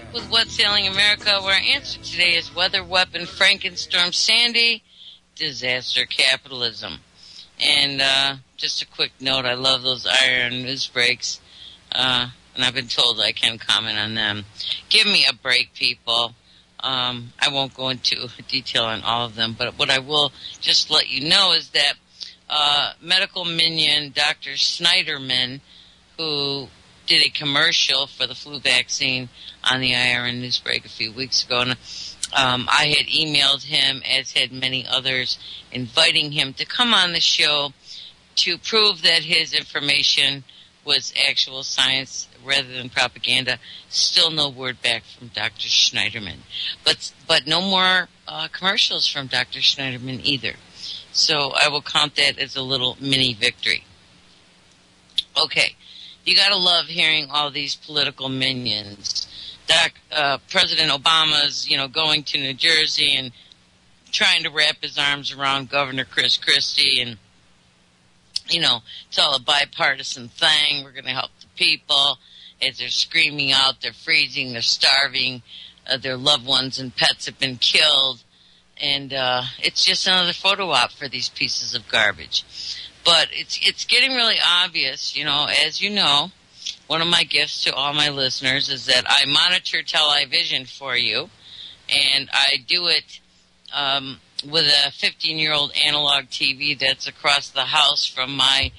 with What's Ailing America, where our answer today is Weather Weapon Frankenstorm Sandy, Disaster Capitalism. And just a quick note, I love those iron news breaks, and I've been told I can comment on them. Give me a break, people. I won't go into detail on all of them, but what I will just let you know is that medical minion Dr. Schneiderman, who did a commercial for the flu vaccine on the IRN Newsbreak a few weeks ago, and I had emailed him, as had many others, inviting him to come on the show to prove that his information was actual science rather than propaganda. Still no word back from Dr. Schneiderman. But no more commercials from Dr. Schneiderman either. So I will count that as a little mini victory. Okay. You gotta love hearing all these political minions. President Obama's, going to New Jersey and trying to wrap his arms around Governor Chris Christie, and, it's all a bipartisan thing. We're going to help the people as they're screaming out, they're freezing, they're starving, their loved ones and pets have been killed, and it's just another photo op for these pieces of garbage. But it's getting really obvious, as you know, one of my gifts to all my listeners is that I monitor television for you, and I do it with a 15-year-old analog TV that's across the house from my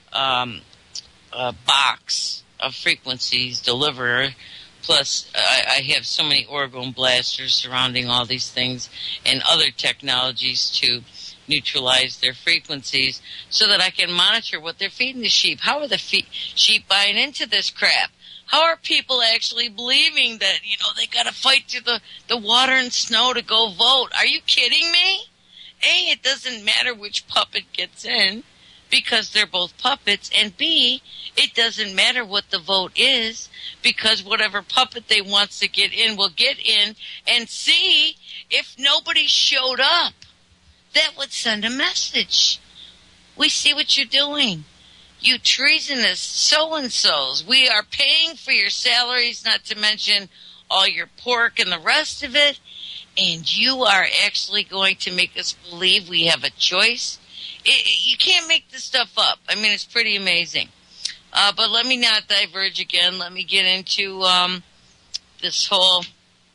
box of frequencies deliverer. Plus, I have so many orgone blasters surrounding all these things and other technologies to neutralize their frequencies so that I can monitor what they're feeding the sheep. How are the sheep buying into this crap? How are people actually believing that, they got to fight through the water and snow to go vote? Are you kidding me? A, it doesn't matter which puppet gets in because they're both puppets. And B, it doesn't matter what the vote is because whatever puppet they wants to get in will get in. And C, if nobody showed up, that would send a message. We see what you're doing. You treasonous so-and-sos. We are paying for your salaries, not to mention all your pork and the rest of it. And you are actually going to make us believe we have a choice? You can't make this stuff up. I mean, it's pretty amazing. But let me not diverge again. Let me get into this whole...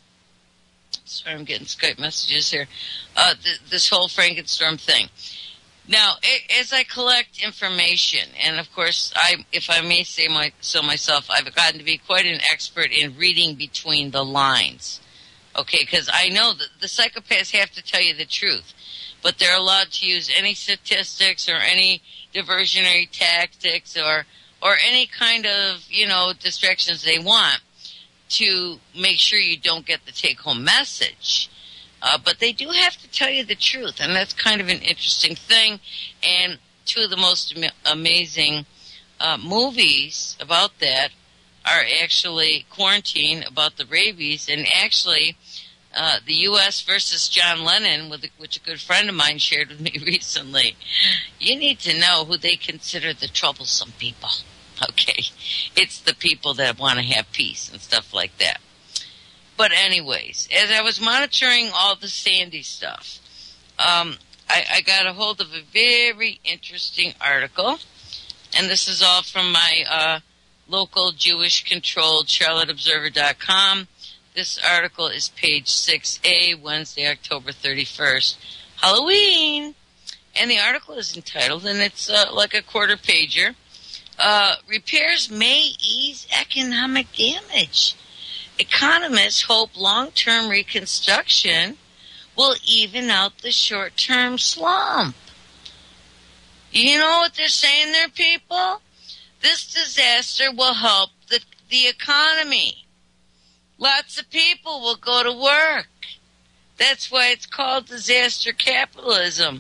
Sorry, I'm getting Skype messages here. This whole Frankenstorm thing. Now, as I collect information, and of course, if I may say so myself, I've gotten to be quite an expert in reading between the lines. Okay, because I know that the psychopaths have to tell you the truth, but they're allowed to use any statistics or any diversionary tactics or any kind of, distractions they want to make sure you don't get the take-home message. But they do have to tell you the truth, and that's kind of an interesting thing. And two of the most amazing movies about that are actually Quarantine, about the rabies, and actually the U.S. versus John Lennon, which a good friend of mine shared with me recently. You need to know who they consider the troublesome people. Okay, it's the people that want to have peace and stuff like that. But anyways, as I was monitoring all the Sandy stuff, I got a hold of a very interesting article, and this is all from my local Jewish-controlled CharlotteObserver.com. This article is page 6A, Wednesday, October 31st, Halloween. And the article is entitled, and it's like a quarter-pager, Repairs May Ease Economic Damage. Economists hope long-term reconstruction will even out the short-term slump. You know what they're saying there, people? This disaster will help the economy. Lots of people will go to work. That's why it's called disaster capitalism.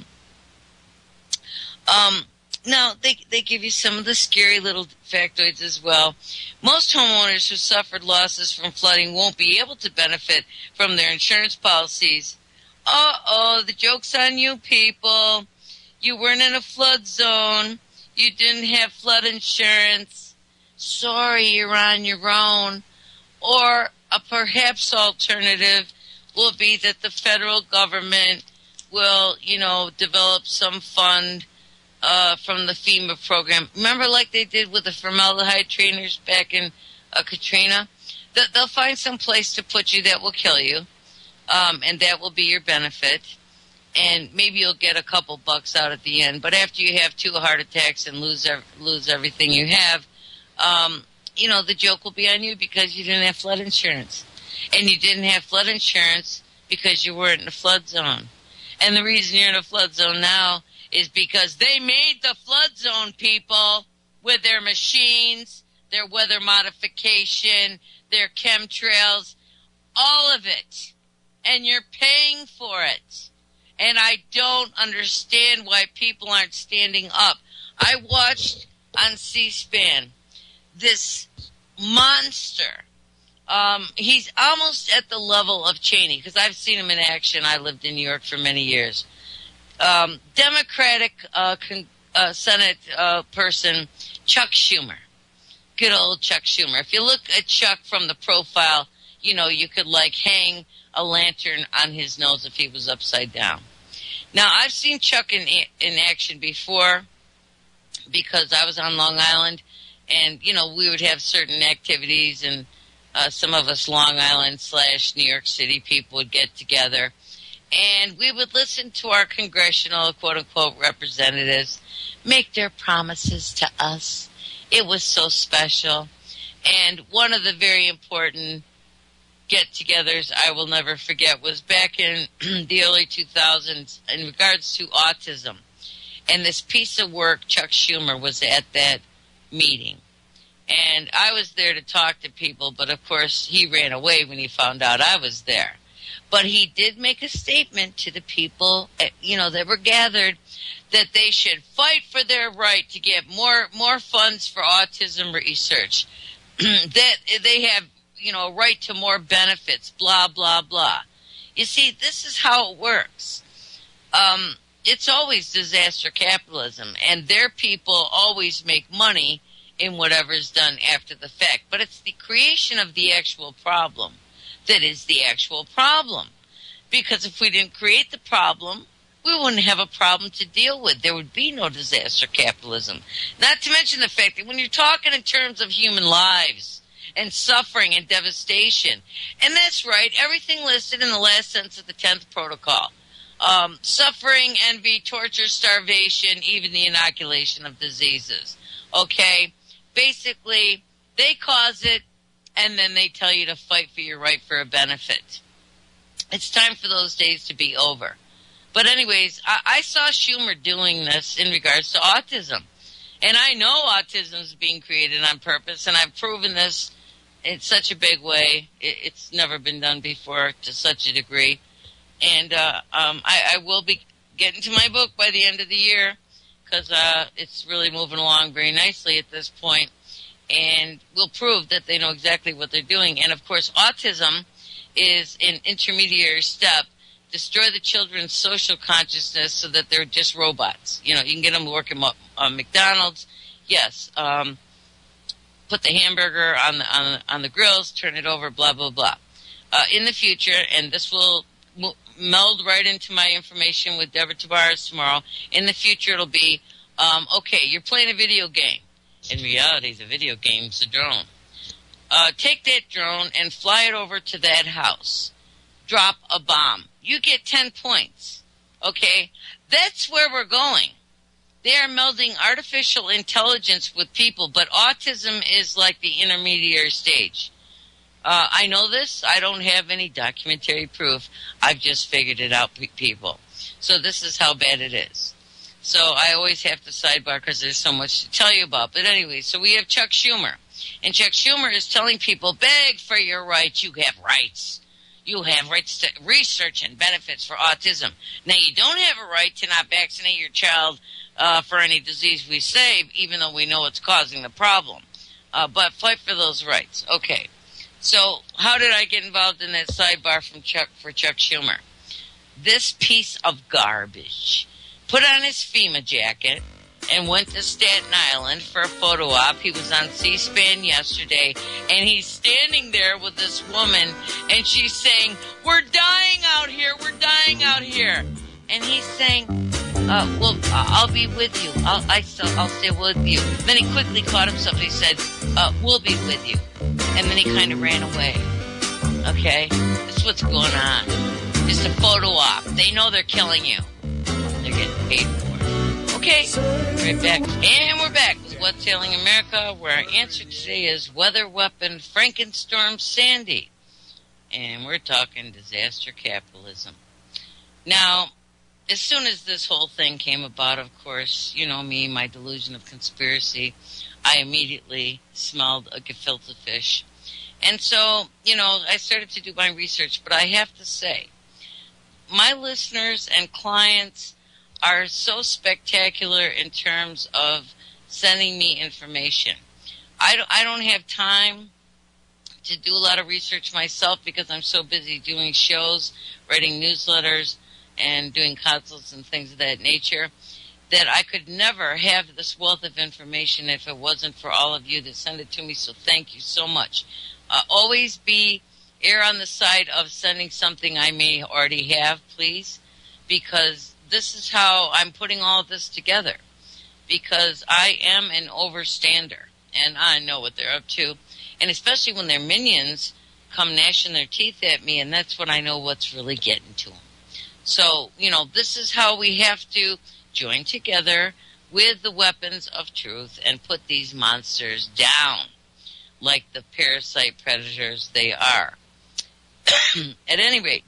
Now, they give you some of the scary little factoids as well. Most homeowners who suffered losses from flooding won't be able to benefit from their insurance policies. Uh-oh, the joke's on you people. You weren't in a flood zone. You didn't have flood insurance. Sorry, you're on your own. Or a perhaps alternative will be that the federal government will, develop some fund from the FEMA program. Remember, like they did with the formaldehyde trainers back in Katrina? They'll find some place to put you that will kill you, and that will be your benefit. And maybe you'll get a couple bucks out at the end. But after you have 2 heart attacks and lose everything you have, the joke will be on you because you didn't have flood insurance. And you didn't have flood insurance because you weren't in a flood zone. And the reason you're in a flood zone now is because they made the flood zone, people, with their machines, their weather modification, their chemtrails, all of it. And you're paying for it. And I don't understand why people aren't standing up. I watched on C-SPAN this monster. He's almost at the level of Cheney, because I've seen him in action. I lived in New York for many years. Democratic Senate person, Chuck Schumer. Good old Chuck Schumer. If you look at Chuck from the profile, you could hang a lantern on his nose if he was upside down. Now, I've seen Chuck in action before because I was on Long Island, and, we would have certain activities, and some of us Long Island / New York City people would get together, and we would listen to our congressional, quote-unquote, representatives make their promises to us. It was so special. And one of the very important get-togethers I will never forget was back in the early 2000s in regards to autism. And this piece of work, Chuck Schumer was at that meeting. And I was there to talk to people, but of course he ran away when he found out I was there. But he did make a statement to the people, that were gathered, that they should fight for their right to get more funds for autism research. That they have, a right to more benefits, blah, blah, blah. You see, this is how it works. It's always disaster capitalism, and their people always make money in whatever's done after the fact. But it's the creation of the actual problem that is the actual problem. Because if we didn't create the problem, we wouldn't have a problem to deal with. There would be no disaster capitalism. Not to mention the fact that when you're talking in terms of human lives and suffering and devastation, and that's right, everything listed in the last sentence of the 10th protocol. Suffering, envy, torture, starvation, even the inoculation of diseases. Okay? Basically, they cause it, and then they tell you to fight for your right for a benefit. It's time for those days to be over. But anyways, I saw Schumer doing this in regards to autism. And I know autism is being created on purpose, and I've proven this in such a big way. It's never been done before to such a degree. And I will be getting to my book by the end of the year, because it's really moving along very nicely at this point, and we'll prove that they know exactly what they're doing. And, of course, autism is an intermediary step. Destroy the children's social consciousness so that they're just robots. You can get them to work at McDonald's. Yes. Put the hamburger on the grills, turn it over, blah, blah, blah. In the future, and this will meld right into my information with Deborah Tavares tomorrow. In the future, it'll be, okay, you're playing a video game. In reality, the video game's a drone. Take that drone and fly it over to that house. Drop a bomb. You get 10 points. Okay? That's where we're going. They are melding artificial intelligence with people, but autism is like the intermediary stage. I know this. I don't have any documentary proof. I've just figured it out, people. So this is how bad it is. So I always have to sidebar because there's so much to tell you about. But anyway, so we have Chuck Schumer. And Chuck Schumer is telling people, beg for your rights. You have rights. You have rights to research and benefits for autism. Now, you don't have a right to not vaccinate your child for any disease we save, even though we know it's causing the problem. But fight for those rights. Okay. So how did I get involved in that sidebar for Chuck Schumer? This piece of garbage put on his FEMA jacket, and went to Staten Island for a photo op. He was on C-SPAN yesterday, and he's standing there with this woman, and she's saying, "We're dying out here, we're dying out here." And he's saying, well, I'll be with you. I'll stay with you. Then he quickly caught himself. He said, we'll be with you. And then he kind of ran away. Okay? This is what's going on. It's a photo op. They know they're killing you. They're getting paid for it. Okay, right back. And we're back with What's Ailing America, where our answer today is weather weapon Frankenstorm Sandy. And we're talking disaster capitalism. Now, as soon as this whole thing came about, of course, you know me, my delusion of conspiracy, I immediately smelled a gefilte fish. And so, I started to do my research, but I have to say, my listeners and clients are so spectacular in terms of sending me information. I don't have time to do a lot of research myself because I'm so busy doing shows, writing newsletters, and doing consults and things of that nature, that I could never have this wealth of information if it wasn't for all of you that send it to me. So thank you so much. Always err on the side of sending something I may already have, please, because this is how I'm putting all of this together. Because I am an overstander, and I know what they're up to, and especially when their minions come gnashing their teeth at me, and that's when I know what's really getting to them. So, this is how we have to join together with the weapons of truth and put these monsters down like the parasite predators they are. At any rate,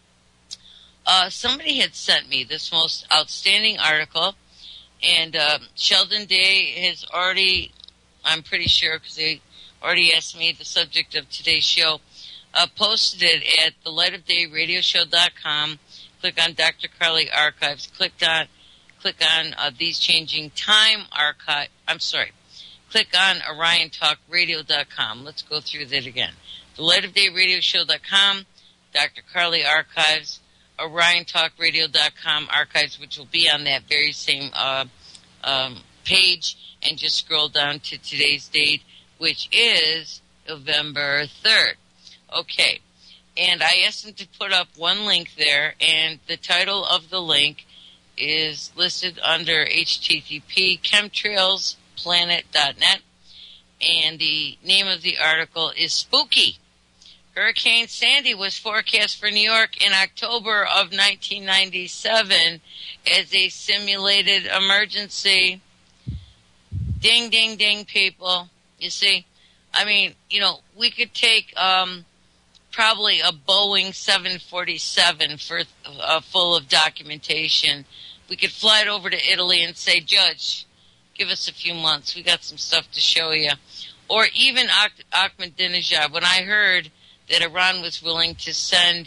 somebody had sent me this most outstanding article, and Sheldon Day has already, I'm pretty sure because they already asked me the subject of today's show, posted it at thelightofdayradioshow.com. Click on Dr. Carly Archives. Click on These Changing Time Archive. Click on OrionTalkRadio.com. Let's go through that again. TheLightOfDayRadioshow.com, Dr. Carly Archives, OrionTalkRadio.com archives, which will be on that very same page, and just scroll down to today's date, which is November 3rd. Okay. And I asked them to put up one link there, and the title of the link is listed under http chemtrailsplanet.net, and the name of the article is Spooky. Hurricane Sandy was forecast for New York in October of 1997 as a simulated emergency. Ding, ding, ding, people. You see, we could take probably a Boeing 747 full of documentation. We could fly it over to Italy and say, Judge, give us a few months. We got some stuff to show you. Or even Ahmadinejad. When I heard that Iran was willing to send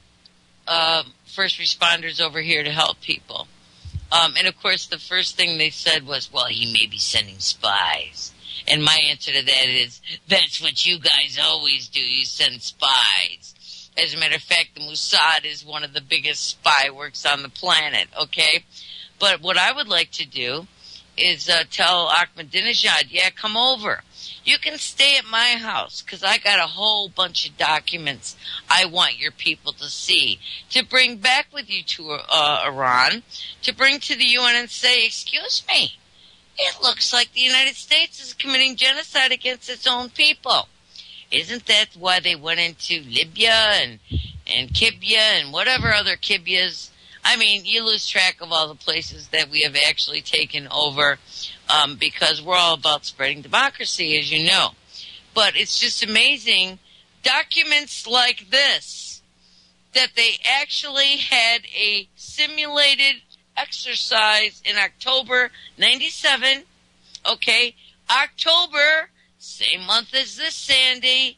first responders over here to help people. And, of course, the first thing they said was, well, he may be sending spies. And my answer to that is, that's what you guys always do. You send spies. As a matter of fact, the Mossad is one of the biggest spy works on the planet, okay? But what I would like to do is tell Ahmadinejad, yeah, come over. You can stay at my house because I got a whole bunch of documents I want your people to see, to bring back with you to Iran, to bring to the UN and say, excuse me, it looks like the United States is committing genocide against its own people. Isn't that why they went into Libya and Kibya and whatever other Kibyas? I mean, you lose track of all the places that we have actually taken over because we're all about spreading democracy, as you know. But it's just amazing, documents like this, that they actually had a simulated exercise in October 97, okay? October, same month as this Sandy.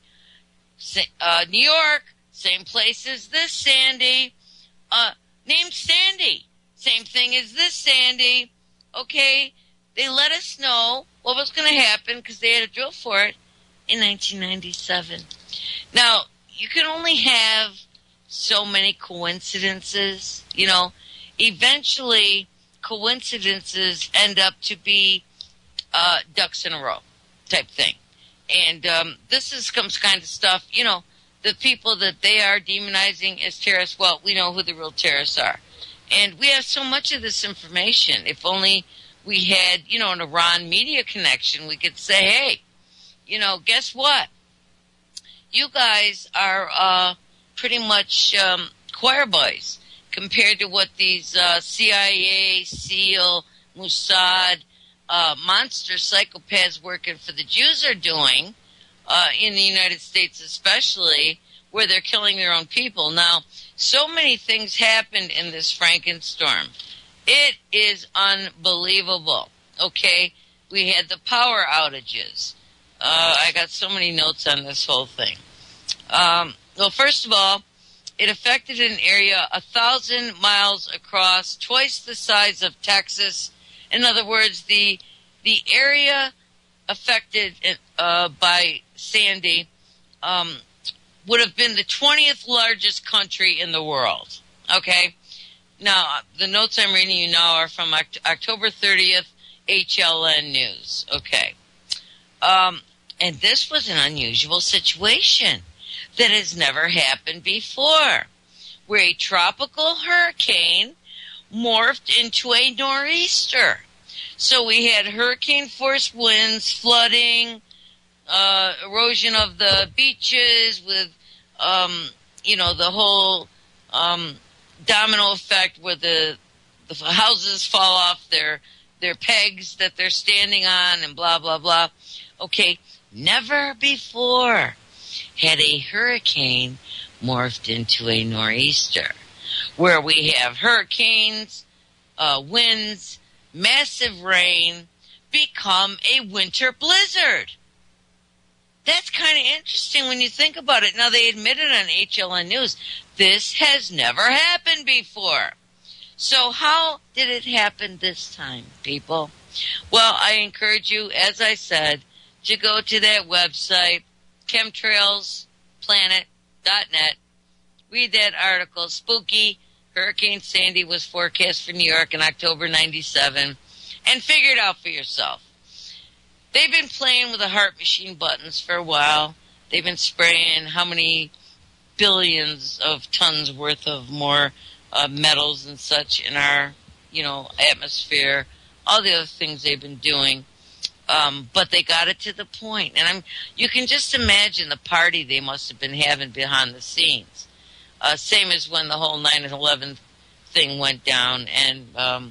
New York, same place as this Sandy. Named Sandy. Same thing as this Sandy. Okay? They let us know what was going to happen because they had a drill for it in 1997. Now, you can only have so many coincidences. Eventually, coincidences end up to be ducks in a row type thing. And this is some kind of stuff, the people that they are demonizing as terrorists, well, we know who the real terrorists are. And we have so much of this information. If only we had, an Iran media connection, we could say, hey, guess what? You guys are pretty much choir boys compared to what these CIA, SEAL, Mossad, monster psychopaths working for the Jews are doing, in the United States especially, where they're killing their own people. Now, so many things happened in this Frankenstorm. It is unbelievable, okay? We had the power outages. I got so many notes on this whole thing. Well, first of all, it affected an area 1,000 miles across, twice the size of Texas. In other words, the area affected by Sandy would have been the 20th largest country in the world. Okay? Now, the notes I'm reading you now are from October 30th, HLN News. Okay. And this was an unusual situation that has never happened before, where a tropical hurricane morphed into a nor'easter. So we had hurricane force winds, flooding, erosion of the beaches with, the whole domino effect where the houses fall off their pegs that they're standing on and blah, blah, blah. Okay, never before had a hurricane morphed into a nor'easter, where we have hurricanes, winds, massive rain, become a winter blizzard. That's kind of interesting when you think about it. Now, they admitted on HLN News, this has never happened before. So how did it happen this time, people? Well, I encourage you, as I said, to go to that website, chemtrailsplanet.net. Read that article. Spooky. Hurricane Sandy was forecast for New York in October 97. And figure it out for yourself. They've been playing with the heart machine buttons for a while. They've been spraying how many billions of tons worth of more metals and such in our, atmosphere. All the other things they've been doing. But they got it to the point. And you can just imagine the party they must have been having behind the scenes. Same as when the whole 9/11 thing went down and,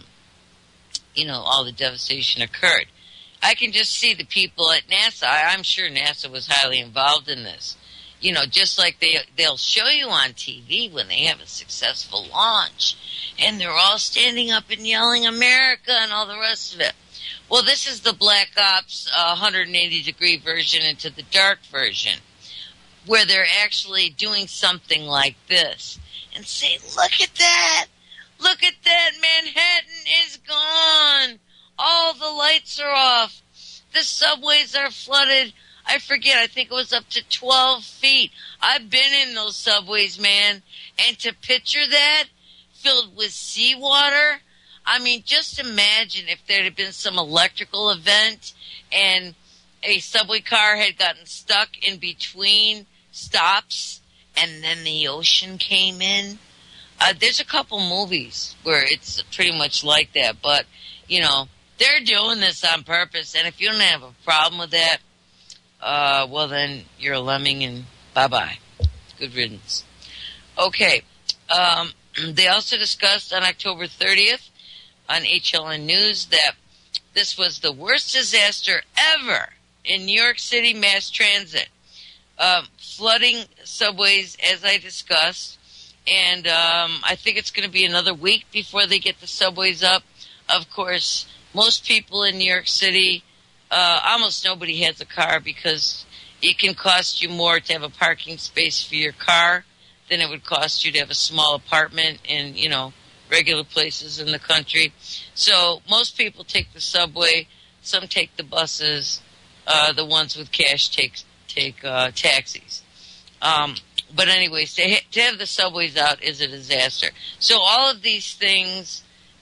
all the devastation occurred. I can just see the people at NASA. I'm sure NASA was highly involved in this. Just like they'll show you on TV when they have a successful launch. And they're all standing up and yelling America and all the rest of it. Well, this is the Black Ops 180-degree version into the dark version, where they're actually doing something like this. And say, look at that! Look at that! Manhattan is gone! All the lights are off. The subways are flooded. I forget, I think it was up to 12 feet. I've been in those subways, man. And to picture that filled with seawater, I mean, just imagine if there had been some electrical event and a subway car had gotten stuck in between stops and then the ocean came in. There's a couple movies where it's pretty much like that, but, they're doing this on purpose, and if you don't have a problem with that, well, then you're a lemming and bye-bye. Good riddance. Okay. They also discussed on October 30th on HLN News that this was the worst disaster ever in New York City mass transit. Flooding subways, as I discussed, and I think it's going to be another week before they get the subways up. Of course, most people in New York City, almost nobody has a car because it can cost you more to have a parking space for your car than it would cost you to have a small apartment in, regular places in the country. So most people take the subway, some take the buses, the ones with cash take taxis. But anyways, to have the subways out is a disaster. So all of these things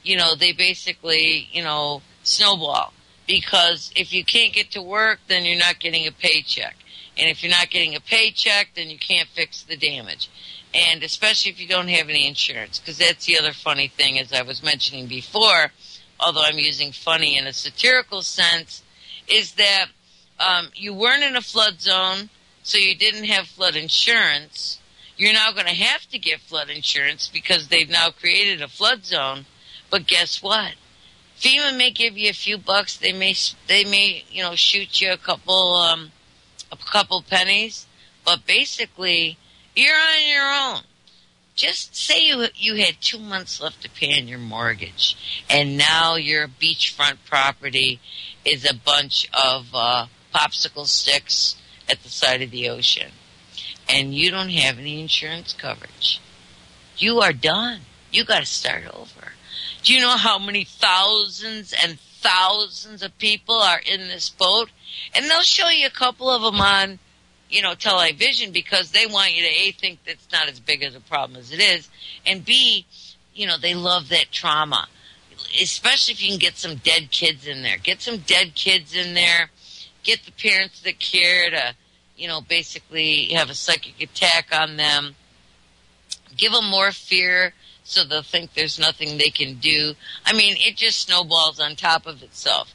they basically, snowball. Because if you can't get to work, then you're not getting a paycheck. And if you're not getting a paycheck, then you can't fix the damage. And especially if you don't have any insurance. Because that's the other funny thing, as I was mentioning before, although I'm using funny in a satirical sense, is that you weren't in a flood zone, so you didn't have flood insurance. You're now going to have to get flood insurance because they've now created a flood zone. But guess what? FEMA may give you a few bucks. They may shoot you a couple pennies. But basically, you're on your own. Just say you had 2 months left to pay on your mortgage, and now your beachfront property is a bunch of popsicle sticks at the side of the ocean, and you don't have any insurance coverage. You are done. You got to start over. Do you know how many thousands and thousands of people are in this boat? And they'll show you a couple of them on, television because they want you to A, think that's not as big as a problem as it is, and B, they love that trauma, especially if you can get some dead kids in there. Get some dead kids in there. Get the parents that care to, basically have a psychic attack on them. Give them more fear so they'll think there's nothing they can do. I mean, it just snowballs on top of itself.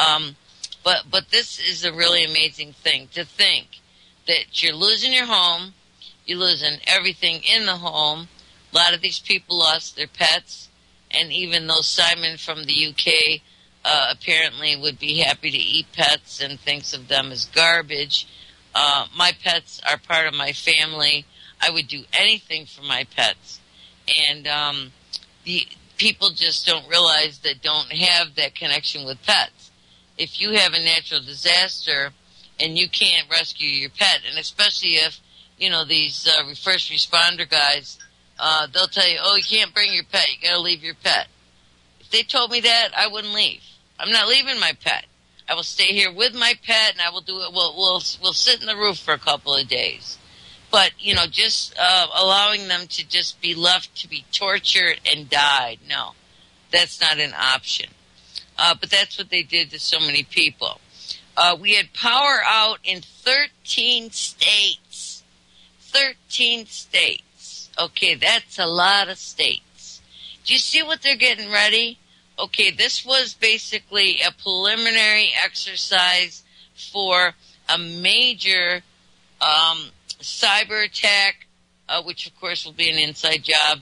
But this is a really amazing thing to think that you're losing your home, you're losing everything in the home. A lot of these people lost their pets, and even though Simon from the UK apparently would be happy to eat pets and thinks of them as garbage, my pets are part of my family. I would do anything for my pets. And the people just don't realize that don't have that connection with pets. If you have a natural disaster and you can't rescue your pet, and especially if, these first responder guys, they'll tell you, oh, you can't bring your pet, you gotta leave your pet. If they told me that, I wouldn't leave. I'm not leaving my pet. I will stay here with my pet, and I will do it. We'll sit in the roof for a couple of days. But, just allowing them to just be left to be tortured and died, no, that's not an option. But that's what they did to so many people. We had power out in 13 states. 13 states. Okay, that's a lot of states. Do you see what they're getting ready? Okay, this was basically a preliminary exercise for a major cyber attack, which of course will be an inside job,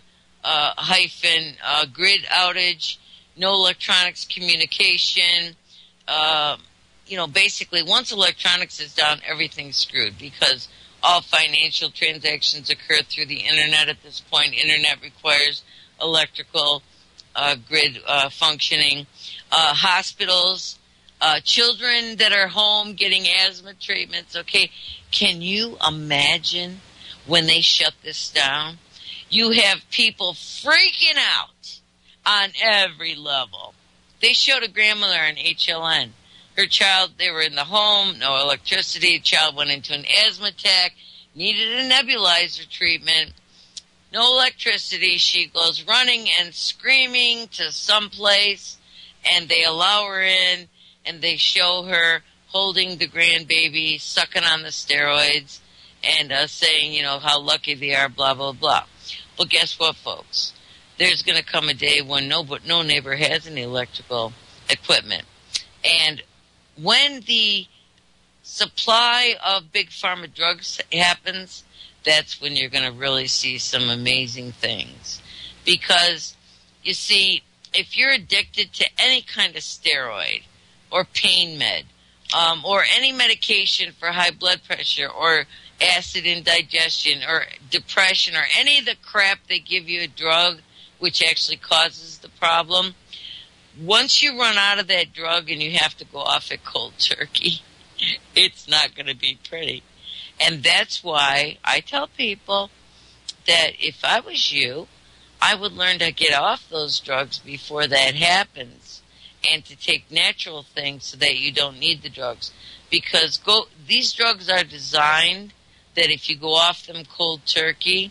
grid outage, no electronics communication. Basically once electronics is down, everything's screwed because all financial transactions occur through the internet at this point. Internet requires electrical grid functioning. Hospitals, children that are home getting asthma treatments. Okay, can you imagine when they shut this down? You have people freaking out on every level. They showed a grandmother on HLN. Her child, they were in the home, no electricity. The child went into an asthma attack, needed a nebulizer treatment, no electricity. She goes running and screaming to someplace, and they allow her in, and they show her holding the grandbaby, sucking on the steroids, and saying, how lucky they are, blah, blah, blah. Well, guess what, folks? There's going to come a day when no neighbor has any electrical equipment. And when the supply of big pharma drugs happens, that's when you're going to really see some amazing things. Because, you see, if you're addicted to any kind of steroid or pain med, or any medication for high blood pressure or acid indigestion or depression or any of the crap they give you a drug which actually causes the problem, once you run out of that drug and you have to go off it cold turkey, it's not going to be pretty. And that's why I tell people that if I was you, I would learn to get off those drugs before that happens and to take natural things so that you don't need the drugs. Because these drugs are designed that if you go off them cold turkey,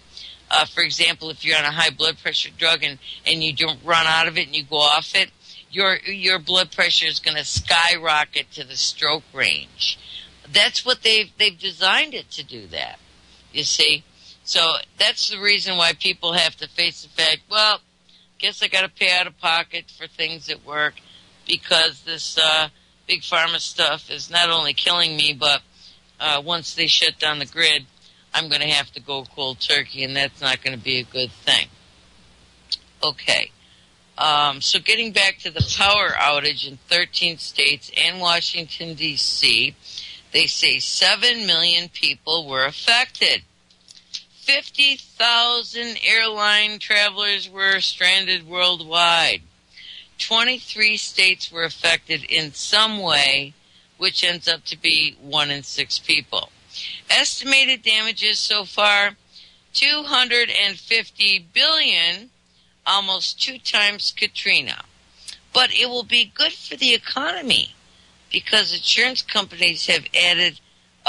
For example, if you're on a high blood pressure drug and you don't run out of it and you go off it, your blood pressure is going to skyrocket to the stroke range. That's what they've designed it to do that, you see. So that's the reason why people have to face the fact, well, guess I got to pay out of pocket for things at work because this big pharma stuff is not only killing me, but once they shut down the grid, I'm going to have to go cold turkey, and that's not going to be a good thing. Okay. So getting back to the power outage in 13 states and Washington, D.C., they say 7 million people were affected. 50,000 airline travelers were stranded worldwide. 23 states were affected in some way, which ends up to be 1 in 6 people. Estimated damages so far, $250 billion, almost 2 times Katrina. But it will be good for the economy because insurance companies have added,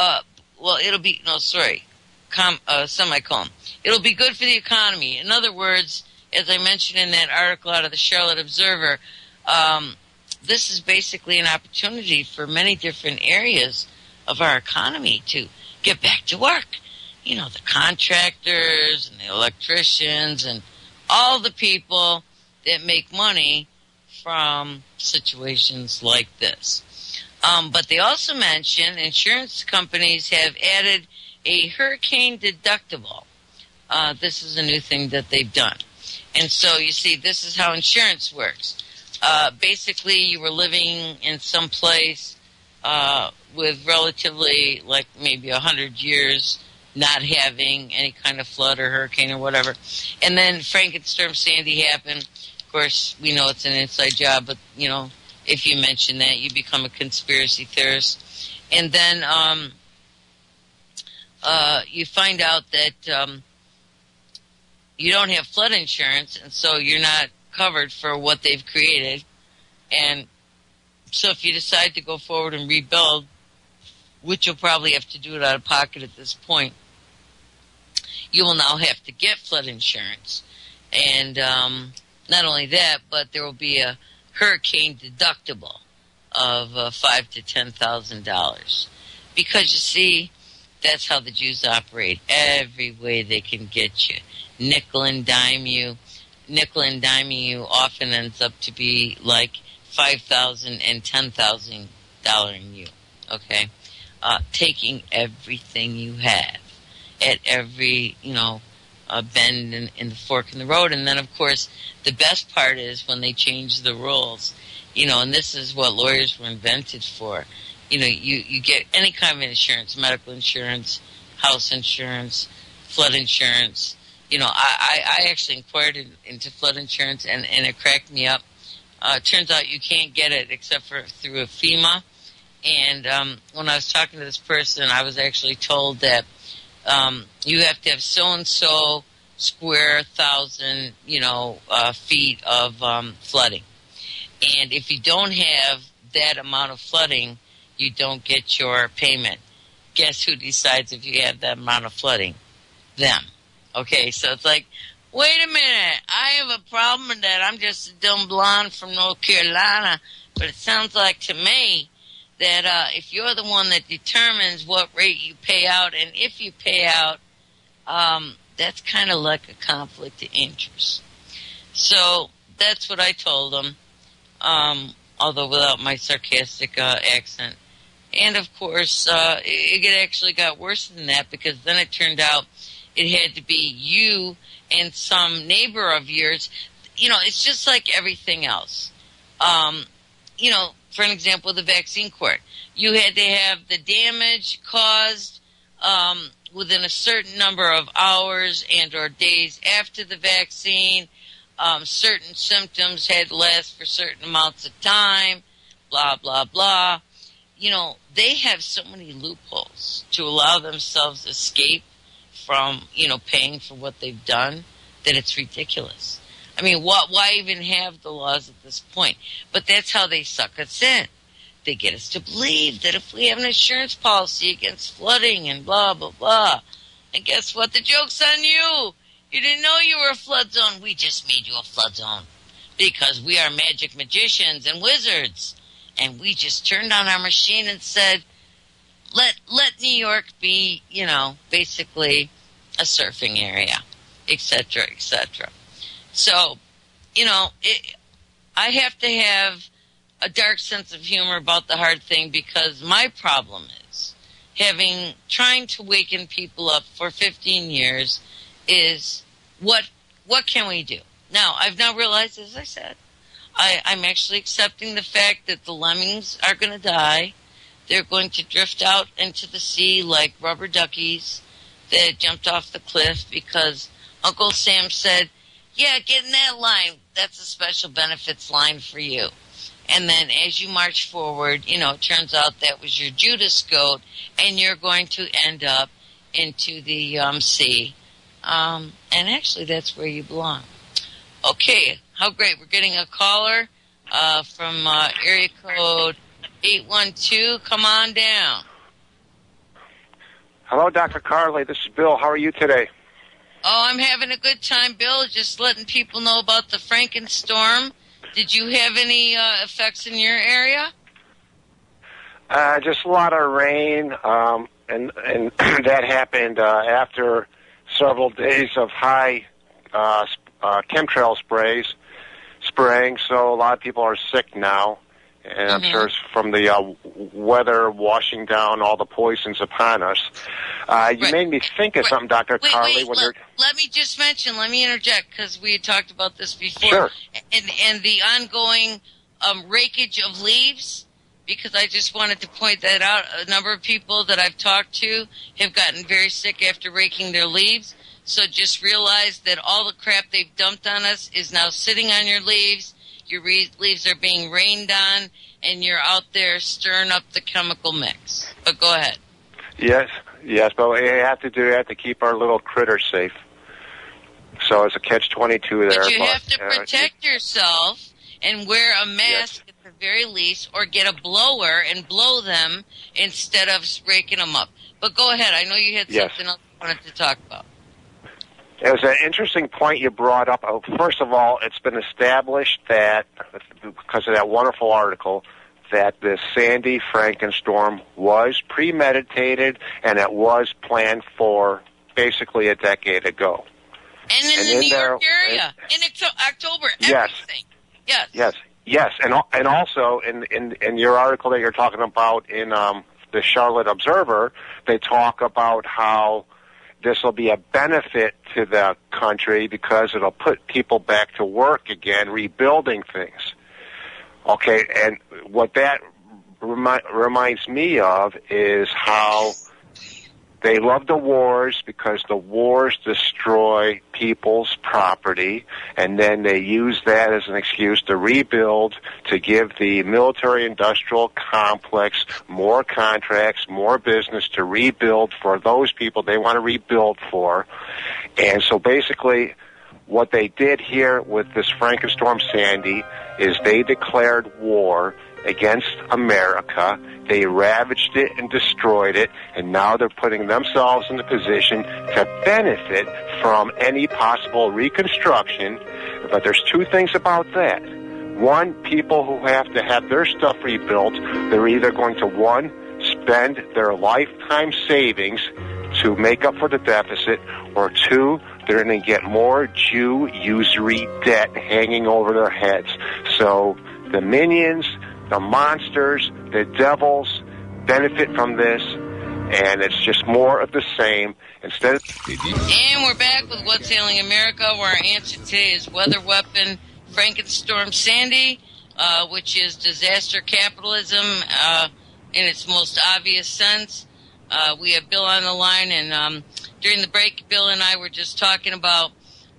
semicolon. It'll be good for the economy. In other words, as I mentioned in that article out of the Charlotte Observer, this is basically an opportunity for many different areas of our economy to get back to work. You know, the contractors and the electricians and all the people that make money from situations like this. But they also mention insurance companies have added a hurricane deductible. This is a new thing that they've done. And so, you see, this is how insurance works. Basically, you were living in some place with relatively, like, maybe 100 years not having any kind of flood or hurricane or whatever. And then Frankenstorm Sandy happened. Of course, we know it's an inside job, but, you know, if you mention that, you become a conspiracy theorist. And then you find out that you don't have flood insurance, and so you're not covered for what they've created. And so if you decide to go forward and rebuild, which you'll probably have to do it out of pocket at this point, you will now have to get flood insurance. And not only that, but there will be a hurricane deductible of $5,000 to $10,000. Because, you see, that's how the Jews operate. Every way they can get you. Nickel and diming you often ends up to be like $5,000 and $10,000 in you. Okay? Taking everything you have at every, bend in the fork in the road. And then, of course, the best part is when they change the rules, and this is what lawyers were invented for. You get any kind of insurance, medical insurance, house insurance, flood insurance. I actually inquired into flood insurance, and it cracked me up. It turns out you can't get it except for through a FEMA. And when I was talking to this person, I was actually told that you have to have so-and-so square thousand, feet of flooding. And if you don't have that amount of flooding, you don't get your payment. Guess who decides if you have that amount of flooding? Them. Okay, so it's like, wait a minute, I have a problem with that. I'm just a dumb blonde from North Carolina, but it sounds like to me that if you're the one that determines what rate you pay out, and if you pay out, that's kind of like a conflict of interest. So that's what I told them, although without my sarcastic accent. And, of course, it actually got worse than that, because then it turned out it had to be you and some neighbor of yours. It's just like everything else. For an example, the vaccine court. You had to have the damage caused within a certain number of hours and or days after the vaccine. Certain symptoms had to last for certain amounts of time, blah, blah, blah. They have so many loopholes to allow themselves escape from, paying for what they've done, that it's ridiculous. I mean, why even have the laws at this point? But that's how they suck us in. They get us to believe that if we have an insurance policy against flooding and blah, blah, blah, and guess what? The joke's on you. You didn't know you were a flood zone. We just made you a flood zone because we are magic magicians and wizards. And we just turned on our machine and said, let New York be, basically a surfing area, et cetera, et cetera. So, I have to have a dark sense of humor about the hard thing because my problem is trying to waken people up for 15 years is what can we do? Now, I've now realized, as I said, I'm actually accepting the fact that the lemmings are going to die. They're going to drift out into the sea like rubber duckies that jumped off the cliff because Uncle Sam said, yeah, get in that line. That's a special benefits line for you. And then as you march forward, it turns out that was your Judas goat, and you're going to end up into the sea. And actually, that's where you belong. Okay, how great. We're getting a caller from area code 812. Come on down. Hello, Dr. Carly. This is Bill. How are you today? Oh, I'm having a good time, Bill. Just letting people know about the Frankenstorm. Did you have any effects in your area? Just a lot of rain, and that happened after several days of high chemtrail spraying. So a lot of people are sick now, and I'm sure it's from the weather washing down all the poisons upon us. You made me think of something, Dr. Carly. Let me just mention, let me interject, because we had talked about this before. Sure. And the ongoing rakeage of leaves, because I just wanted to point that out. A number of people that I've talked to have gotten very sick after raking their leaves. So just realize that all the crap they've dumped on us is now sitting on your leaves. Your leaves are being rained on, and you're out there stirring up the chemical mix. But go ahead. Yes, but we have to keep our little critters safe. So it's a catch-22 there. But you have to protect yourself and wear a mask at the very least, or get a blower and blow them instead of raking them up. But go ahead. I know you had something else you wanted to talk about. It was an interesting point you brought up. First of all, it's been established that, because of that wonderful article, that the Sandy Frankenstorm was premeditated and it was planned for basically a decade ago. And in the New York area, in October, everything. Yes. And also in your article that you're talking about in the Charlotte Observer, they talk about how this will be a benefit to the country because it'll put people back to work again, rebuilding things. Okay, and what that reminds me of is how they love the wars because the wars destroy people's property, and then they use that as an excuse to rebuild, to give the military-industrial complex more contracts, more business to rebuild for those people they want to rebuild for. And so basically what they did here with this Frankenstorm Sandy is they declared war against America. They ravaged it and destroyed it, and now they're putting themselves in the position to benefit from any possible reconstruction. But there's two things about that. One, people who have to have their stuff rebuilt, they're either going to, one, spend their lifetime savings to make up for the deficit, or two, they're going to get more Jew usury debt hanging over their heads. So the minions, the monsters, the devils benefit from this, and it's just more of the same. And we're back with What's Ailing America, where our answer today is weather weapon Frankenstorm Sandy, which is disaster capitalism in its most obvious sense. We have Bill on the line, and during the break, Bill and I were just talking about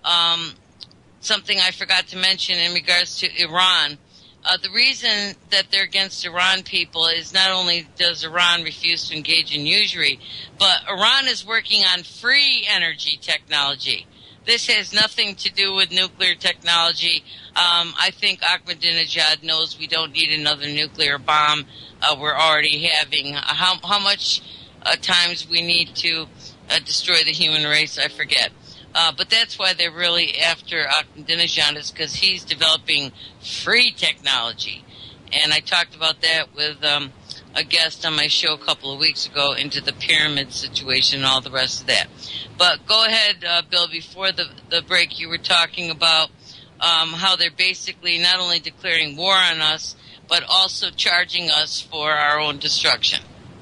something I forgot to mention in regards to Iran. The reason that they're against Iran, people, is not only does Iran refuse to engage in usury, but Iran is working on free energy technology. This has nothing to do with nuclear technology. I think Ahmadinejad knows we don't need another nuclear bomb. We're already having how much times we need to destroy the human race, I forget. But that's why they're really after Ahmadinejad, is because he's developing free technology. And I talked about that with a guest on my show a couple of weeks ago into the pyramid situation and all the rest of that. But go ahead, Bill. Before the break, you were talking about how they're basically not only declaring war on us, but also charging us for our own destruction.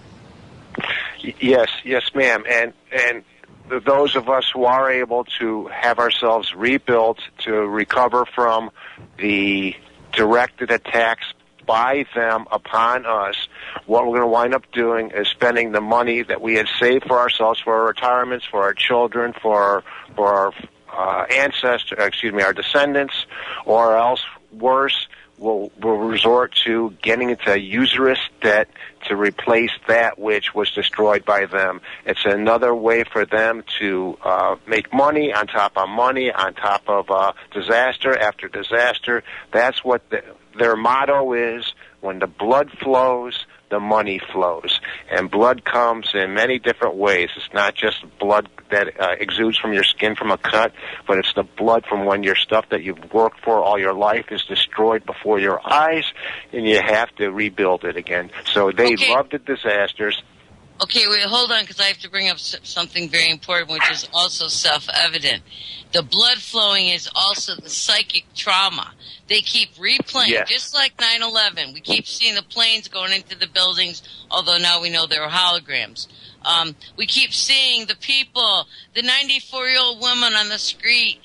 Yes, ma'am. And those of us who are able to have ourselves rebuilt to recover from the directed attacks by them upon us, what we're going to wind up doing is spending the money that we had saved for ourselves, for our retirements, for our children, for our ancestors, our descendants, or else worse, we'll resort to getting into usurious debt to replace that which was destroyed by them. It's another way for them to make money on top of money, on top of disaster after disaster. That's what their motto is. When the blood flows, the money flows. And blood comes in many different ways. It's not just blood that exudes from your skin from a cut, but it's the blood from when your stuff that you've worked for all your life is destroyed before your eyes, and you have to rebuild it again. So they love the disasters. Okay, wait, hold on, because I have to bring up something very important, which is also self-evident. The blood flowing is also the psychic trauma. They keep replaying, just like 9/11. We keep seeing the planes going into the buildings, although now we know they're holograms. We keep seeing the people, the 94-year-old woman on the street,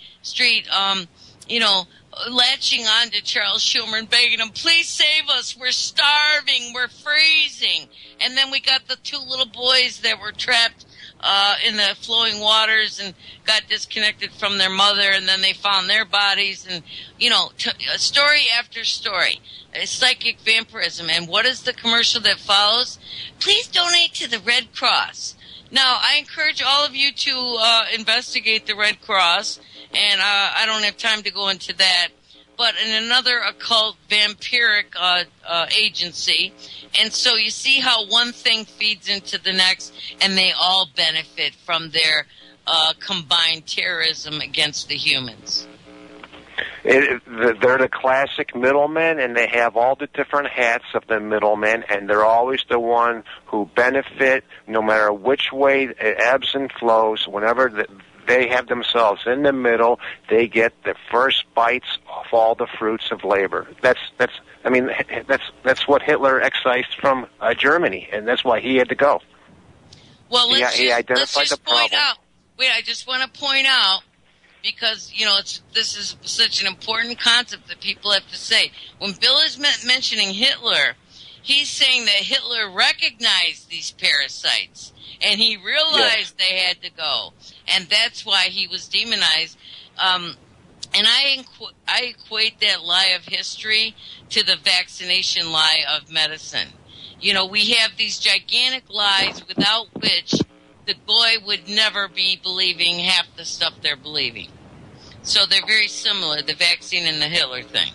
latching on to Charles Schumer and begging him, please save us, we're starving, we're freezing. And then we got the two little boys that were trapped in the flowing waters and got disconnected from their mother, and then they found their bodies, and, story after story. Psychic vampirism. And what is the commercial that follows? Please donate to the Red Cross. Now, I encourage all of you to investigate the Red Cross, and I don't have time to go into that, but in another occult vampiric agency. And so you see how one thing feeds into the next, and they all benefit from their combined terrorism against the humans. They're the classic middlemen, and they have all the different hats of the middlemen, and they're always the one who benefit no matter which way it ebbs and flows. Whenever they have themselves in the middle, they get the first bites off all the fruits of labor. That's what Hitler excised from Germany, and that's why he had to go. Well, he identified the problem. I just want to point out, because, this is such an important concept that people have to say. When Bill is mentioning Hitler, he's saying that Hitler recognized these parasites, and he realized they had to go. And that's why he was demonized. And I equate that lie of history to the vaccination lie of medicine. We have these gigantic lies without which the boy would never be believing half the stuff they're believing. So they're very similar, the vaccine and the Hitler thing.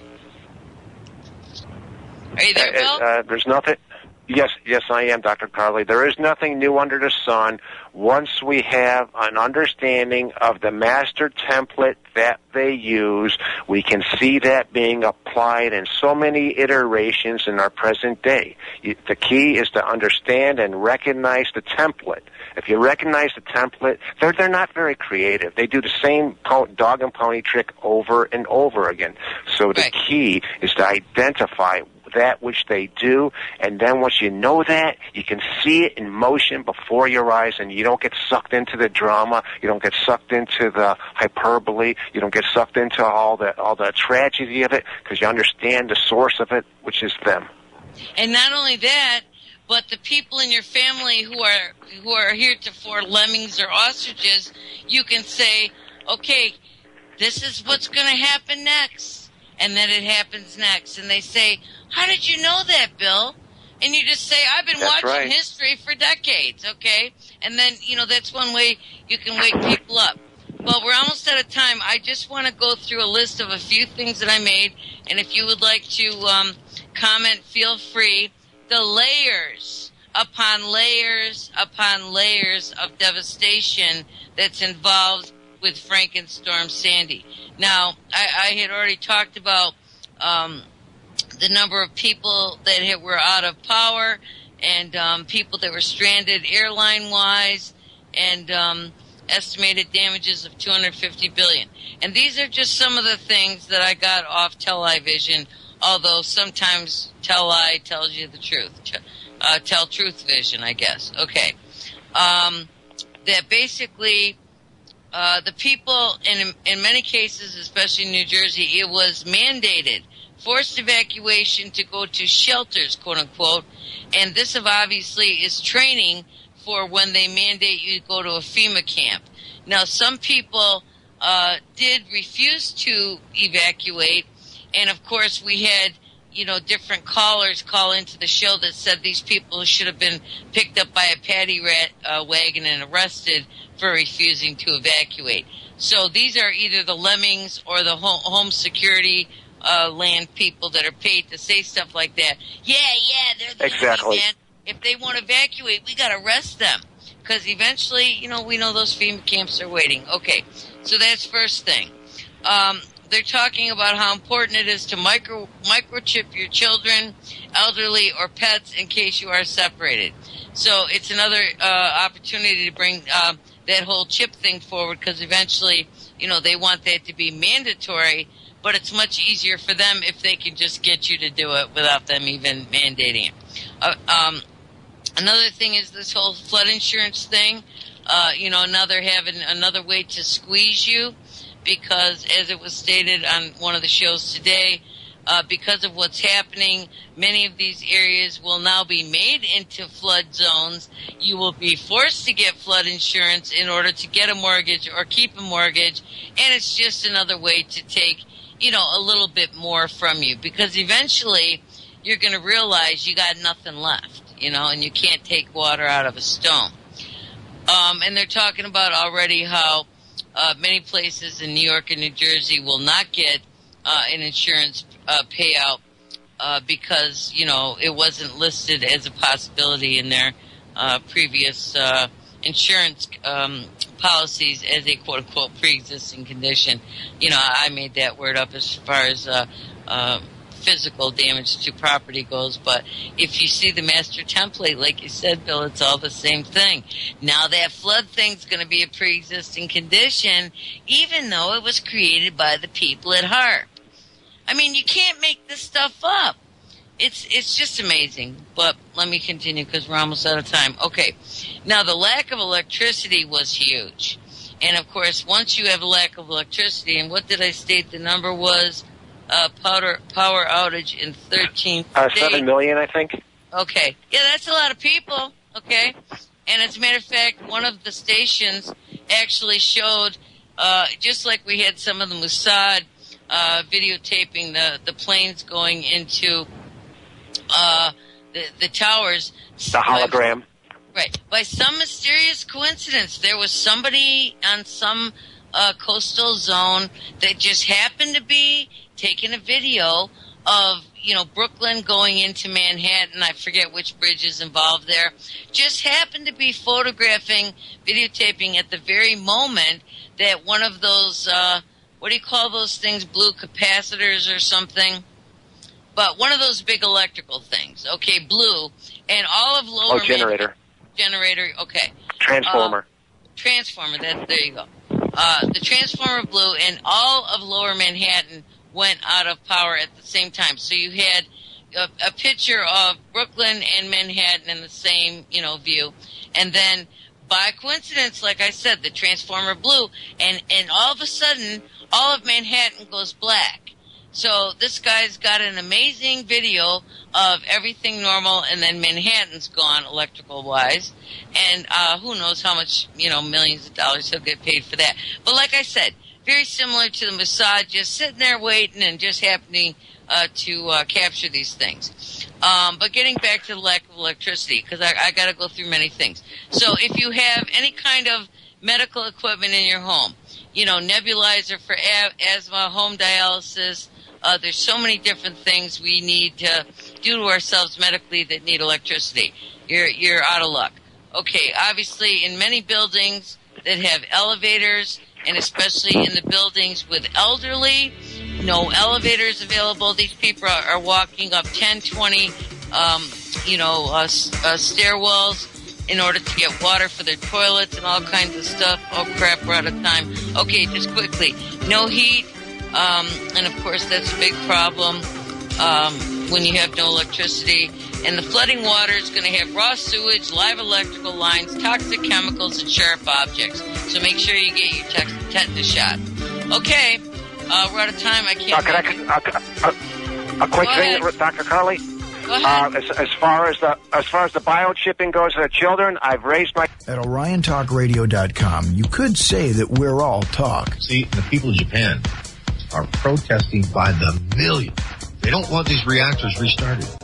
Are you there, Bill? There's nothing. Yes, I am, Dr. Carly. There is nothing new under the sun. Once we have an understanding of the master template that they use, we can see that being applied in so many iterations in our present day. The key is to understand and recognize the template. If you recognize the template, they're not very creative. They do the same dog and pony trick over and over again. So the key is to identify that which they do, and then once you know that, you can see it in motion before your eyes, and you don't get sucked into the drama, you don't get sucked into the hyperbole, you don't get sucked into all the tragedy of it, because you understand the source of it, which is them. And not only that, but the people in your family who are heretofore lemmings or ostriches, you can say, okay, this is what's going to happen next. And then it happens next. And they say, how did you know that, Bill? And you just say, I've been watching history for decades, okay? And then, that's one way you can wake people up. Well, we're almost out of time. I just want to go through a list of a few things that I made. And if you would like to comment, feel free. The layers upon layers upon layers of devastation that's involved with Frankenstorm Sandy. Now, I had already talked about the number of people that were out of power and people that were stranded airline-wise, and estimated damages of $250 billion. And these are just some of the things that I got off Television, although sometimes Tele tells you the truth. Tell Truth Vision, I guess. Okay. That basically the people, in many cases, especially in New Jersey, it was mandated, forced evacuation to go to shelters, quote unquote, and this obviously is training for when they mandate you to go to a FEMA camp. Now, some people did refuse to evacuate, and of course we had, different callers call into the show that said these people should have been picked up by a paddy wagon and arrested for refusing to evacuate. So these are either the lemmings or the home security land people that are paid to say stuff like that. Yeah, they're the exactly. enemy, man. If they want to evacuate, we got to arrest them. Because eventually, we know those FEMA camps are waiting. Okay, so that's first thing. They're talking about how important it is to microchip your children, elderly, or pets in case you are separated. So it's another opportunity to bring that whole chip thing forward, because eventually, they want that to be mandatory, but it's much easier for them if they can just get you to do it without them even mandating it. Another thing is this whole flood insurance thing. Now they're having another way to squeeze you, because as it was stated on one of the shows today, because of what's happening, many of these areas will now be made into flood zones. You will be forced to get flood insurance in order to get a mortgage or keep a mortgage, and it's just another way to take, a little bit more from you, because eventually you're going to realize you got nothing left, and you can't take water out of a stone. And they're talking about already how many places in New York and New Jersey will not get an insurance payout because, it wasn't listed as a possibility in their previous insurance policies as a quote-unquote pre-existing condition. I made that word up as far as physical damage to property goes, but if you see the master template, like you said, Bill, it's all the same thing. Now that flood thing's going to be a pre-existing condition, even though it was created by the people at HARP. I mean, you can't make this stuff up. It's just amazing. But let me continue because we're almost out of time. Okay. Now, the lack of electricity was huge. And, of course, once you have a lack of electricity, and what did I state the number was? Power outage in 13 states. 7 million, I think. Okay. Yeah, that's a lot of people. Okay. And as a matter of fact, one of the stations actually showed, just like we had some of the Mossad videotaping the planes going into the towers. The hologram. Right. By some mysterious coincidence, there was somebody on some coastal zone that just happened to be taking a video of, Brooklyn going into Manhattan. I forget which bridge is involved there. Just happened to be photographing, videotaping at the very moment that one of those, what do you call those things? Blue capacitors or something? But one of those big electrical things. Okay, blue. And all of lower... generator. Generator, okay. Transformer. Transformer, there you go. The transformer blew, and all of lower Manhattan went out of power at the same time. So you had a picture of Brooklyn and Manhattan in the same, view. And then, by coincidence, like I said, the transformer blew, and all of a sudden, all of Manhattan goes black. So this guy's got an amazing video of everything normal, and then Manhattan's gone electrical-wise. And who knows how much, millions of dollars he'll get paid for that. But like I said, very similar to the Mossad, just sitting there waiting and just happening to capture these things. But getting back to the lack of electricity, because I got to go through many things. So if you have any kind of medical equipment in your home, nebulizer for asthma, home dialysis, there's so many different things we need to do to ourselves medically that need electricity. You're out of luck. Okay, obviously in many buildings that have elevators and especially in the buildings with elderly, no elevators available. These people are walking up 10, 20, stairwells in order to get water for their toilets and all kinds of stuff. Oh, crap, we're out of time. Okay, just quickly. No heat, and, of course, that's a big problem when you have no electricity. And the flooding water is going to have raw sewage, live electrical lines, toxic chemicals, and sharp objects. So make sure you get your tetanus shot. Okay, we're out of time. I can't... a quick thing, Dr. Carly? Go ahead. As far as the biochipping goes to the children, I've raised my... At OrionTalkRadio.com, you could say that we're all talk. See, the people of Japan are protesting by the millions. They don't want these reactors restarted.